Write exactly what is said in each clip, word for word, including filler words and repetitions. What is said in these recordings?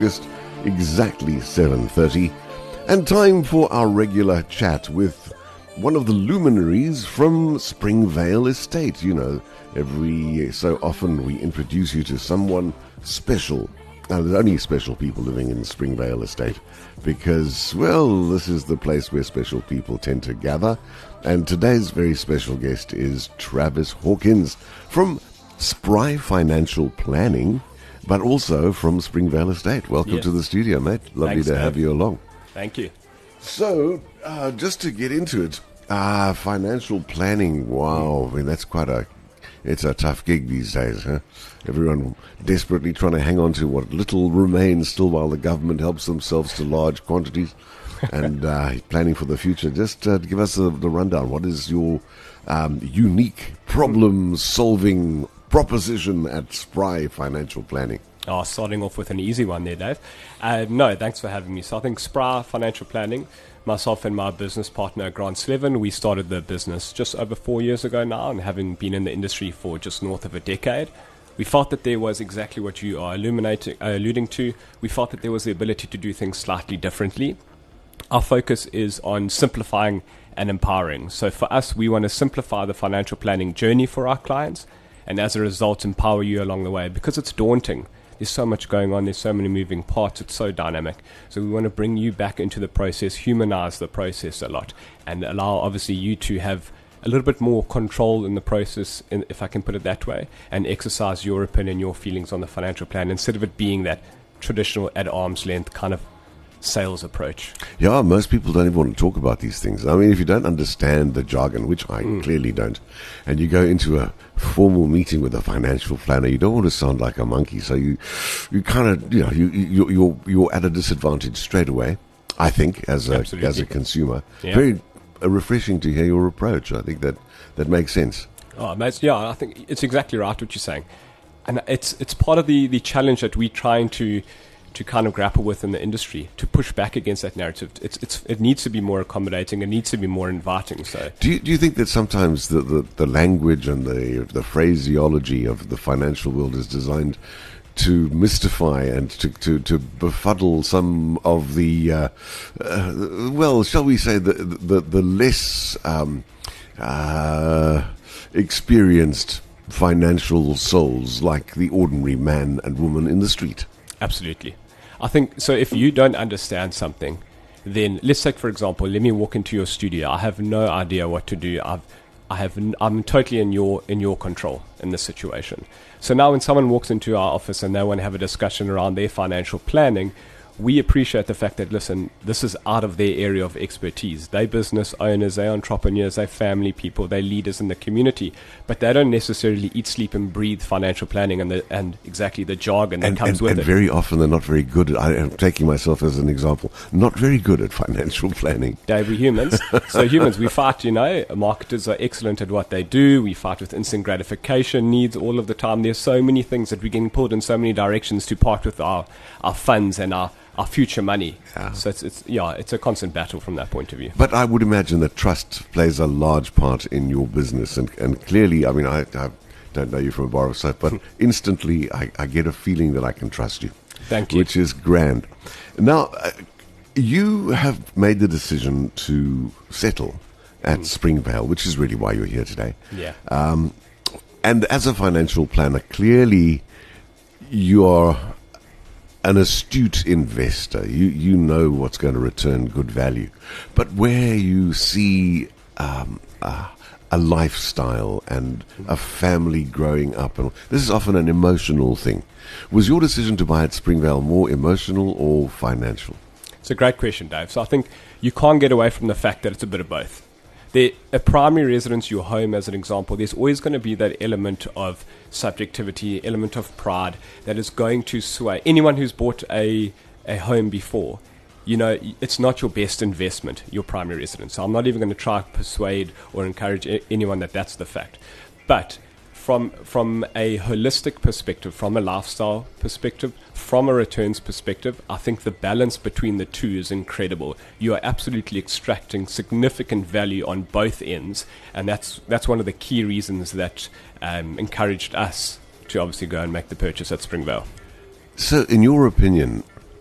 Just exactly seven thirty, and time for our regular chat with one of the luminaries from Springvale Estate. You know, every so often we introduce you to someone special. Now, there's only special people living in Springvale Estate because, well, this is the place where special people tend to gather. And today's very special guest is Travis Hawkins from Spry Financial Planning, but also from Springvale Estate. Welcome yes. to the studio, mate. Lovely Thanks, to have Dave. you along. Thank you. So, uh, just to get into it, uh, financial planning, wow, I mean, that's quite a, it's a tough gig these days, huh? Everyone desperately trying to hang on to what little remains still while the government helps themselves to large quantities and uh, planning for the future. Just uh, give us the, the rundown. What is your um, unique problem-solving proposition at Spry Financial Planning? Oh, starting off with an easy one there, Dave. Uh, no, thanks for having me. So I think Spry Financial Planning, myself and my business partner, Grant Slevin, we started the business just over four years ago now, and having been in the industry for just north of a decade, we felt that there was exactly what you are illuminating, uh, alluding to. We felt that there was the ability to do things slightly differently. Our focus is on simplifying and empowering. So for us, we want to simplify the financial planning journey for our clients, and as a result, empower you along the way, because it's daunting. There's so much going on. There's so many moving parts. It's so dynamic. So we want to bring you back into the process, humanize the process a lot, and allow, obviously, you to have a little bit more control in the process, in, if I can put it that way, and exercise your opinion, your feelings on the financial plan, instead of it being that traditional at arm's length kind of sales approach. Yeah, most people don't even want to talk about these things. I mean, if you don't understand the jargon, which I mm. clearly don't, and you go into a formal meeting with a financial planner, you don't want to sound like a monkey. So you, you kind of, you know, you, you you're you're at a disadvantage straight away. I think as a Absolutely. as a consumer, yeah. very uh, refreshing to hear your approach. I think that that makes sense. Oh, mate, yeah, I think it's exactly right what you're saying, and it's it's part of the the challenge that we're trying to. to kind of grapple with in the industry, to push back against that narrative. It's, it's, it needs to be more accommodating. It needs to be more inviting. So, do you, do you think that sometimes the, the, the language and the the phraseology of the financial world is designed to mystify and to, to, to befuddle some of the, uh, uh, well, shall we say, the, the, the less um, uh, experienced financial souls, like the ordinary man and woman in the street? Absolutely. I think, so if you don't understand something, then let's take, for example, let me walk into your studio. I have no idea what to do. I've, I have, I'm totally in your, in your control in this situation. So now when someone walks into our office and they want to have a discussion around their financial planning, we appreciate the fact that, listen, this is out of their area of expertise. They're business owners, they're entrepreneurs, they're family people, they're leaders in the community, but they don't necessarily eat, sleep, and breathe financial planning and the, and exactly the jargon that and, comes and, with and it. And very often they're not very good at, I am taking myself as an example, not very good at financial planning. Dave, we're humans. So humans, we fight, you know, marketers are excellent at what they do. We fight with instant gratification needs all of the time. There's so many things that we're getting pulled in so many directions to part with our, our funds and our our future money. Yeah. So it's, it's yeah, it's a constant battle from that point of view. But I would imagine that trust plays a large part in your business, and, and clearly, I mean, I, I don't know you from a bar of soap, but instantly I, I get a feeling that I can trust you. Thank you. Which is grand. Now, uh, you have made the decision to settle at mm. Springvale, which is really why you're here today. Yeah. Um, and as a financial planner, clearly you are an astute investor. You you know what's going to return good value. But where you see um, a, a lifestyle and a family growing up, and this is often an emotional thing. Was your decision to buy at Springvale more emotional or financial? It's a great question, Dave. So I think you can't get away from the fact that it's a bit of both. There, a primary residence, your home as an example, there's always going to be that element of subjectivity, element of pride that is going to sway. Anyone who's bought a, a home before, you know, it's not your best investment, your primary residence. So I'm not even going to try to persuade or encourage anyone that that's the fact. But from from a holistic perspective, from a lifestyle perspective, from a returns perspective, I think the balance between the two is incredible. You are absolutely extracting significant value on both ends, and that's that's one of the key reasons that um, encouraged us to obviously go and make the purchase at Springvale. So, in your opinion,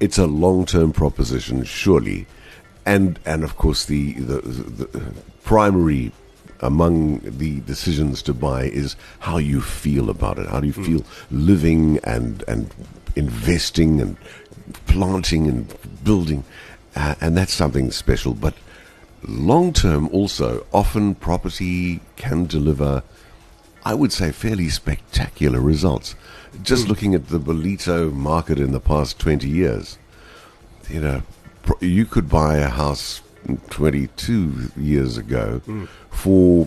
it's a long-term proposition, surely, and and of course the the, the primary among the decisions to buy is how you feel about it. How do you feel mm. living and and investing and planting and building, uh, and that's something special. But long term, also, often property can deliver, I would say, fairly spectacular results. Just mm. looking at the Ballito market in the past twenty years, you know, you could buy a house twenty-two years ago mm. for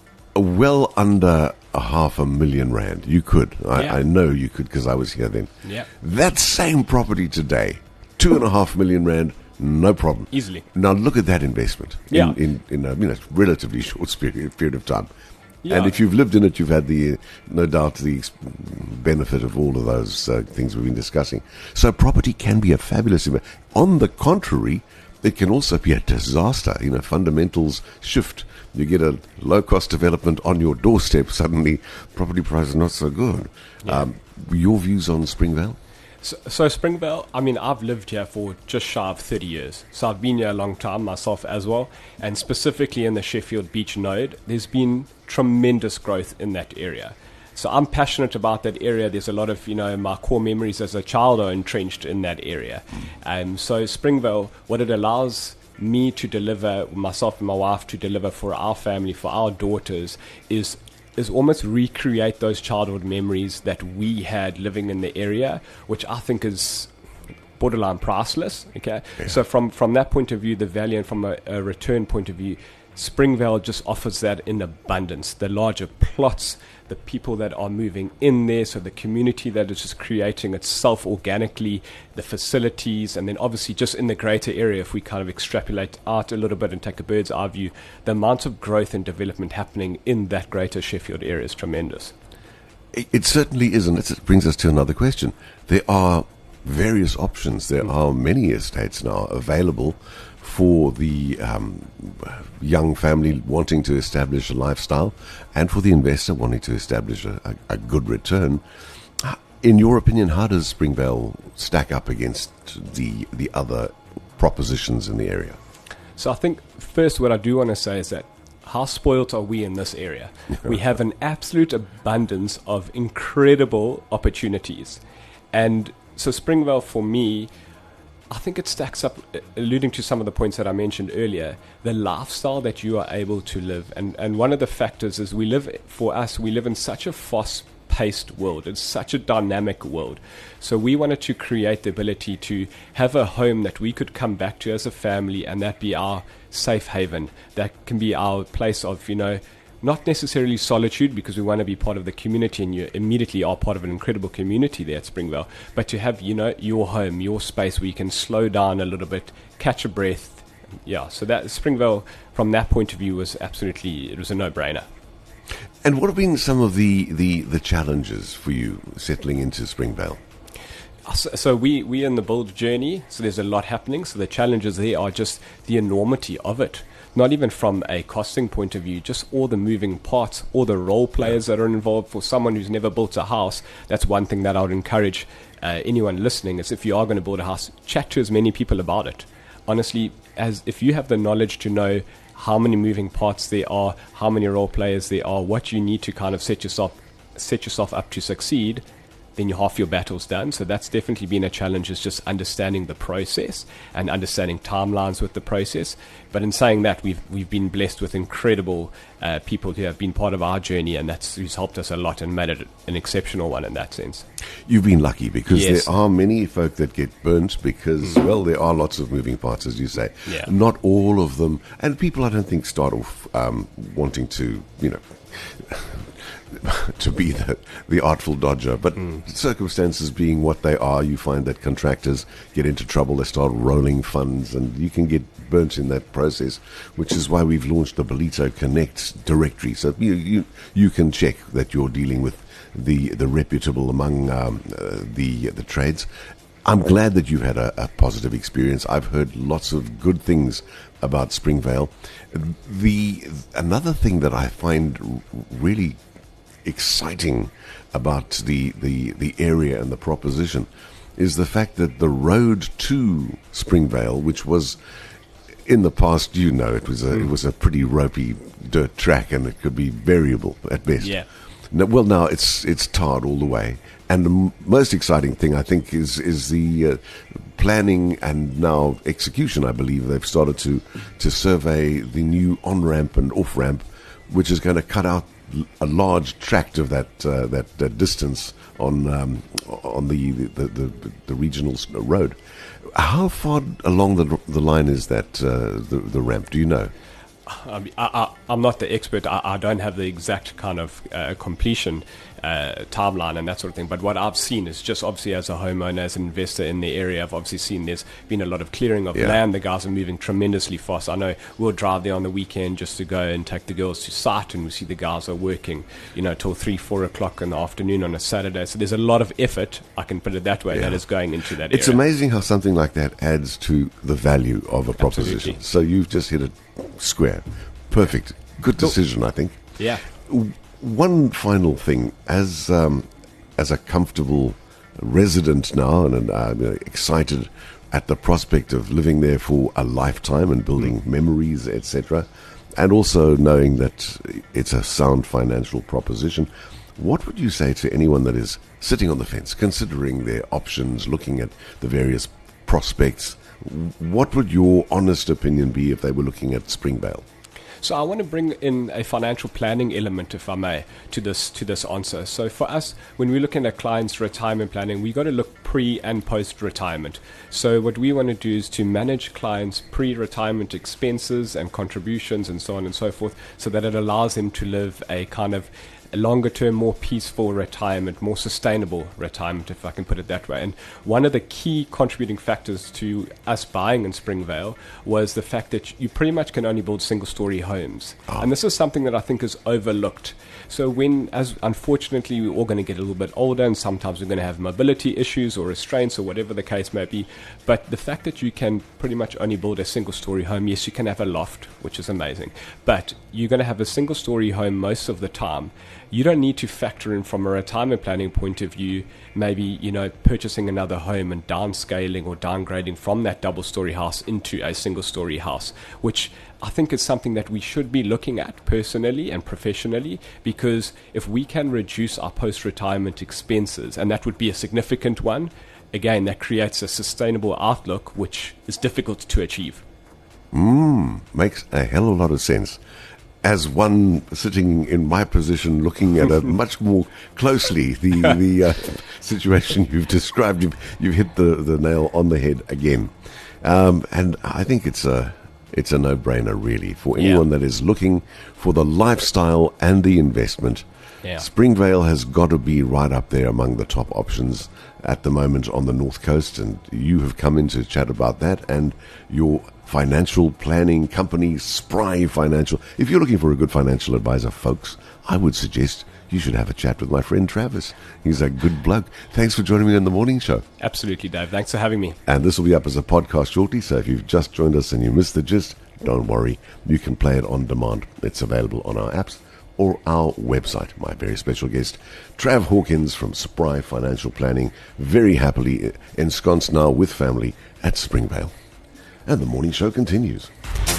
well under a half a million rand. You could. I, yeah. I know you could because I was here then. Yeah. That same property today, two and a half million rand, no problem. Easily. Now look at that investment yeah. in, in, in a you know, relatively short period, period of time. Yeah. And if you've lived in it, you've had the, uh, no doubt, the benefit of all of those uh, things we've been discussing. So property can be a fabulous investment. On the contrary, it can also be a disaster. You know, fundamentals shift. You get a low-cost development on your doorstep. Suddenly, property prices are not so good. Yeah. Um, your views on Springvale? So, so Springvale, I mean, I've lived here for just shy of thirty years. So I've been here a long time myself as well. And specifically in the Sheffield Beach node, there's been tremendous growth in that area. So I'm passionate about that area. There's a lot of, you know, my core memories as a child are entrenched in that area. Um, so Springvale, what it allows me to deliver, myself and my wife to deliver for our family, for our daughters, is is almost recreate those childhood memories that we had living in the area, which I think is borderline priceless. Okay, yeah. So from from that point of view, the value, and from a, a return point of view, Springvale just offers that in abundance. The larger plots, the people that are moving in there, so the community that is just creating itself organically, the facilities, and then obviously just in the greater area, if we kind of extrapolate out a little bit and take a bird's eye view, the amount of growth and development happening in that greater Sheffield area is tremendous. It, it certainly is, and it brings us to another question. There are various options. There mm. are many estates now available for the um, young family wanting to establish a lifestyle and for the investor wanting to establish a, a, a good return. In your opinion, how does Springvale stack up against the the other propositions in the area? So I think first what I do want to say is that how spoilt are we in this area? We have an absolute abundance of incredible opportunities. And so Springvale, for me, I think it stacks up, alluding to some of the points that I mentioned earlier, the lifestyle that you are able to live. And, and one of the factors is we live, for us, we live in such a fast-paced world. It's such a dynamic world. So we wanted to create the ability to have a home that we could come back to as a family, and that be our safe haven. That can be our place of, you know, not necessarily solitude, because we want to be part of the community, and you immediately are part of an incredible community there at Springvale, but to have, you know, your home, your space where you can slow down a little bit, catch a breath. Yeah, so that Springvale, from that point of view, was absolutely, it was a no-brainer. And what have been some of the, the, the challenges for you settling into Springvale? So, so we, we're in the build journey, so there's a lot happening. So the challenges there are just the enormity of it. Not even from a costing point of view, just all the moving parts, all the role players that are involved. For someone who's never built a house, that's one thing that I would encourage uh, anyone listening, is if you are going to build a house, chat to as many people about it. Honestly, as if you have the knowledge to know how many moving parts there are, how many role players there are, what you need to kind of set yourself set yourself up to succeed, then you're half your battle's done. So that's definitely been a challenge, is just understanding the process and understanding timelines with the process. But in saying that, we've we've been blessed with incredible uh, people who have been part of our journey, and that's who's helped us a lot and made it an exceptional one in that sense. You've been lucky, because yes. there are many folk that get burnt because, mm. well, there are lots of moving parts, as you say. Yeah. Not all of them. And people, I don't think, start off um, wanting to, you know, to be the, the artful dodger, but mm. circumstances being what they are, you find that contractors get into trouble. They start rolling funds, and you can get burnt in that process, which is why we've launched the Ballito Connect directory. So you you, you can check that you're dealing with the the reputable among um, uh, the the trades. I'm glad that you've had a, a positive experience. I've heard lots of good things about Springvale. The another thing that I find really exciting about the, the, the area and the proposition is the fact that the road to Springvale, which was in the past, you know, it was a mm. it was a pretty ropey dirt track, and it could be variable at best. Yeah. Now, well, now it's it's tarred all the way, and the m- most exciting thing I think is is the uh, planning and now execution. I believe they've started to to survey the new on ramp and off ramp, which is going to cut out a large tract of that uh, that, that distance on um, on the the, the the regional road. How far along the the line is that uh, the the ramp? Do you know? I mean, I, I, I'm not the expert. I, I don't have the exact kind of uh, completion uh, timeline and that sort of thing. But what I've seen is just obviously as a homeowner, as an investor in the area, I've obviously seen there's been a lot of clearing of yeah. land. The guys are moving tremendously fast. I know we'll drive there on the weekend just to go and take the girls to site, and we see the guys are working, you know, till three, four o'clock in the afternoon on a Saturday. So there's a lot of effort, I can put it that way, yeah. that is going into that It's area. amazing how something like that adds to the value of a proposition. Absolutely. So you've just hit it square. Perfect. Good decision, I think. Yeah. One final thing, as um, as a comfortable resident now, and uh, you know, excited at the prospect of living there for a lifetime and building mm. memories, et cetera, and also knowing that it's a sound financial proposition, what would you say to anyone that is sitting on the fence, considering their options, looking at the various prospects? What would your honest opinion be if they were looking at Springvale? So I want to bring in a financial planning element, if I may, to this to this answer. So for us, when we're looking at clients' retirement planning, we got to look pre and post retirement. So what we want to do is to manage clients' pre-retirement expenses and contributions and so on and so forth, so that it allows them to live a kind of a longer term, more peaceful retirement, more sustainable retirement, if I can put it that way. And one of the key contributing factors to us buying in Springvale was the fact that you pretty much can only build single story homes. Oh. And this is something that I think is overlooked. So when, as unfortunately, we're all going to get a little bit older, and sometimes we're going to have mobility issues or restraints or whatever the case may be. But the fact that you can pretty much only build a single story home, yes, you can have a loft, which is amazing, but you're going to have a single story home most of the time. You don't need to factor in, from a retirement planning point of view, maybe, you know, purchasing another home and downscaling or downgrading from that double story house into a single story house, which I think is something that we should be looking at personally and professionally, because if we can reduce our post-retirement expenses, and that would be a significant one, again, that creates a sustainable outlook, which is difficult to achieve. Mm, makes a hell of a lot of sense. As one sitting in my position, looking at it much more closely, the the uh, situation you've described, you've, you've hit the, the nail on the head again. Um, and I think it's a it's a no-brainer, really, for anyone yeah. that is looking for the lifestyle and the investment. Yeah. Springvale has got to be right up there among the top options at the moment on the North Coast, and you have come in to chat about that and your financial planning company, Spry Financial. If you're looking for a good financial advisor, folks, I would suggest you should have a chat with my friend Travis. He's a good bloke. Thanks for joining me on the morning show. Absolutely, Dave. Thanks for having me. And this will be up as a podcast shortly, so if you've just joined us and you missed the gist, don't worry. You can play it on demand. It's available on our apps or our website. My very special guest, Trav Hawkins from Spry Financial Planning, very happily ensconced now with family at Springvale. And the morning show continues.